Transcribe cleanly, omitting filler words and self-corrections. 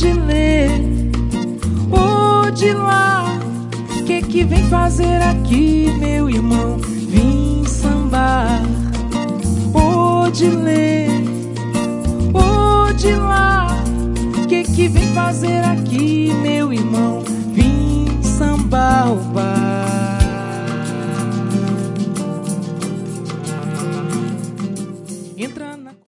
de ler, ô de lá. Que vem fazer aqui, meu irmão? Vim sambar. Ô de ler, ô de lá. Que vem fazer aqui, meu irmão?